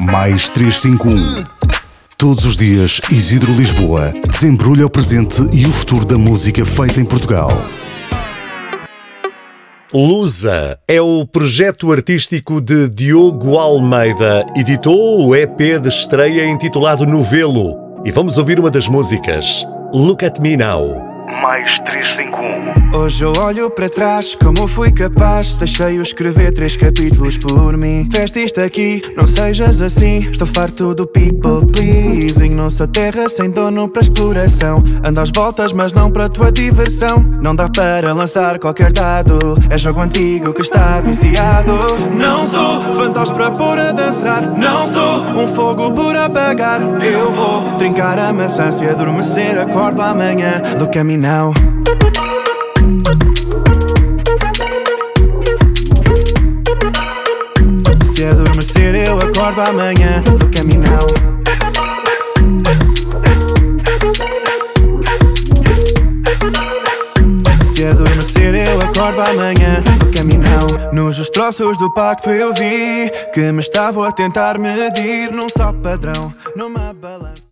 Mais 351. Todos os dias, Isidro Lisboa desembrulha o presente e o futuro da música feita em Portugal. Lusa é o projeto artístico de Diogo Almeida. Editou o EP de estreia intitulado Novelo. E vamos ouvir uma das músicas, Look at Me Now. Mais 351. Hoje eu olho para trás, como fui capaz. Deixei-o escrever 3 capítulos por mim. Veste isto aqui, não sejas assim. Estou farto do people pleasing. Não sou terra sem dono para exploração. Ando às voltas, mas não para a tua diversão. Não dá para lançar qualquer dado. É jogo antigo que está viciado. Não sou fantoche para pôr a dançar. Não sou um fogo por apagar. Eu vou trincar a maçã. Se adormecer, acordo amanhã. Look at me now. Se adormecer eu acordo amanhã. Look at me now. Se adormecer eu acordo amanhã. Look at me now. Nos destroços do pacto eu vi que me estavam a tentar medir num só padrão, numa balança.